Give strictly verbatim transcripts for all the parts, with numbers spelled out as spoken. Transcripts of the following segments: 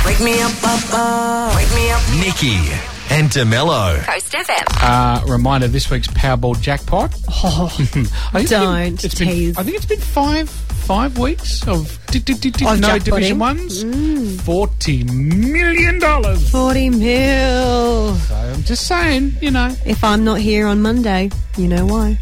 Wake me up, up, up. Wake me up. Nikki and DeMello. Coast F M. Uh, reminder, this week's Powerball jackpot. Oh, I think it's don't been, it's tease. been, I think it's been five five weeks of di- di- di- di- Of no jackpotting. Division Ones. Mm. Forty million dollars. forty mil. So I'm just saying, you know. If I'm not here on Monday, you know why.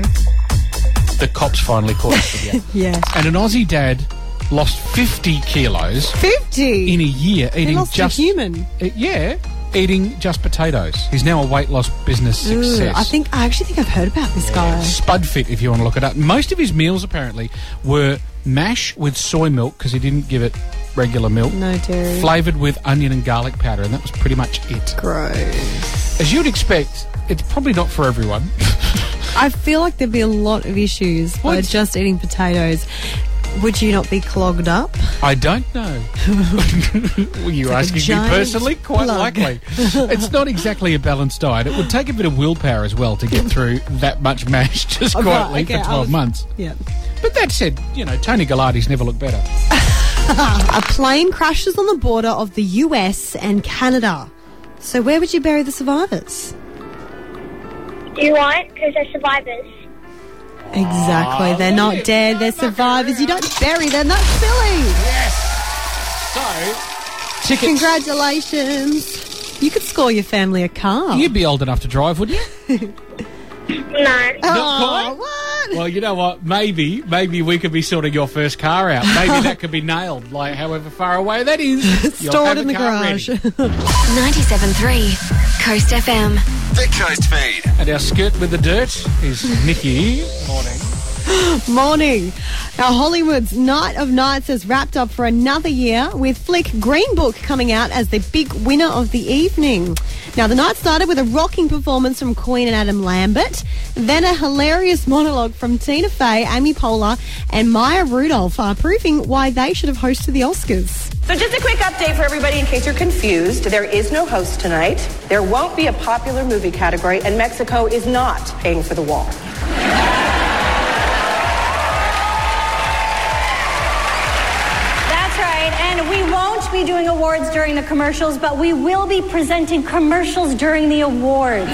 The cops finally caught up with you. Yeah. And an Aussie dad lost fifty kilos fifty. in a year He eating lost just a human. Uh, yeah, eating just potatoes. He's now a weight loss business success. Ooh, I think I actually think I've heard about this guy. Spudfit, if you want to look it up. Most of his meals apparently were mash with soy milk because he didn't give it regular milk. No dairy. Flavoured with onion and garlic powder, and that was pretty much it. Gross. As you'd expect, it's probably not for everyone. I feel like there'd be a lot of issues by What? just eating potatoes. Would you not be clogged up? I don't know. Well, you're like a asking me giant personally? Quite plug. likely. It's not exactly a balanced diet. It would take a bit of willpower as well to get through that much mash just Oh, quietly right, okay, for I twelve was- months. Yeah. But that said, you know, Tony Gallardi's never looked better. A plane crashes on the border of the U S and Canada. So where would you bury the survivors? Do you want? Because they're survivors. Exactly. They're not dead. They're survivors. You don't bury them. That's silly. So, tickets. Congratulations. You could score your family a car. You'd be old enough to drive, wouldn't you? No. Oh, quite? what? Well, you know what? Maybe, maybe we could be sorting your first car out. Maybe that could be nailed, like however far away that is. You'll Stored have in a the car garage. ready. ninety-seven point three Coast F M. The Coast Feed. And our skirt with the dirt is Nikki. Morning. Morning. Now, Hollywood's Night of Nights has wrapped up for another year with flick Green Book coming out as the big winner of the evening. Now, the night started with a rocking performance from Queen and Adam Lambert, then a hilarious monologue from Tina Fey, Amy Poehler and Maya Rudolph, uh, proving why they should have hosted the Oscars. So just a quick update for everybody in case you're confused. There is no host tonight. There won't be a popular movie category, and Mexico is not paying for the wall. That's right, and we won't be doing awards during the commercials, but we will be presenting commercials during the awards.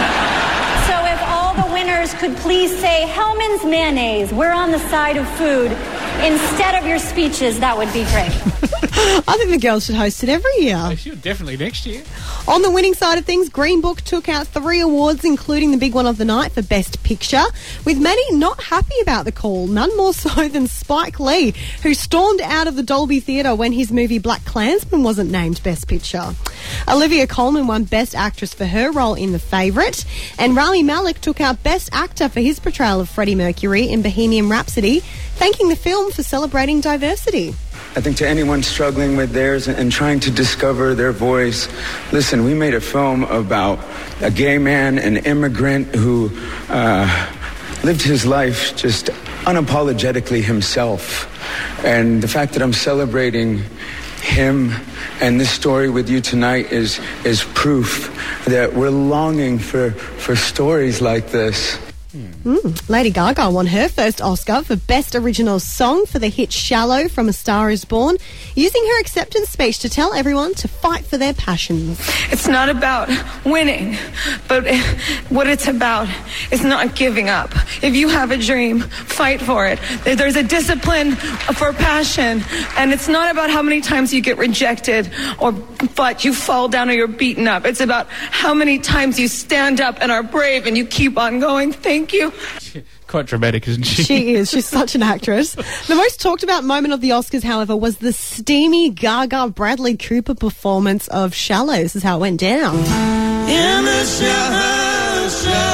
So if all the winners could please say, Hellman's Mayonnaise, we're on the side of food, instead of your speeches, that would be great. I think the girls should host it every year. They should, definitely next year. On the winning side of things, Green Book took out three awards, including the big one of the night for Best Picture, with many not happy about the call, none more so than Spike Lee, who stormed out of the Dolby Theatre when his movie Black Klansman wasn't named Best Picture. Olivia Colman won Best Actress for her role in The Favourite, and Rami Malek took out Best Actor for his portrayal of Freddie Mercury in Bohemian Rhapsody, thanking the film for celebrating diversity. I think to anyone struggling with theirs and trying to discover their voice, listen, we made a film about a gay man, an immigrant who uh, lived his life just unapologetically himself. And the fact that I'm celebrating him and this story with you tonight is is proof that we're longing for, for stories like this. Mm. Lady Gaga won her first Oscar for Best Original Song for the hit Shallow from A Star Is Born, using her acceptance speech to tell everyone to fight for their passions. It's not about winning, but what it's about is not giving up. If you have a dream, fight for it. There's a discipline for passion, and it's not about how many times you get rejected or but you fall down or you're beaten up. It's about how many times you stand up and are brave and you keep on going. Thank you. Quite dramatic, isn't she? She is. She's such an actress. The most talked about moment of the Oscars, however, was the steamy Gaga Bradley Cooper performance of Shallow. This is how it went down. In the shallow,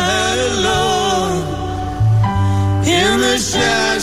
shallow, in the shallow,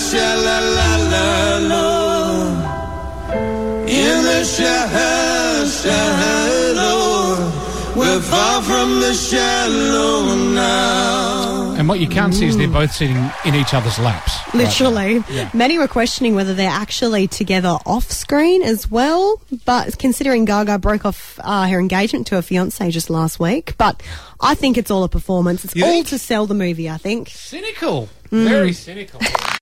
shallow, in the shallow, shallow, we're far from the shallow now. And what you can't see is they're both sitting in each other's laps. Literally. Right. Yeah. Many were questioning whether they're actually together off screen as well. But considering Gaga broke off uh, her engagement to her fiance just last week. But I think it's all a performance. It's You all think? to sell the movie, I think. Cynical. Very cynical.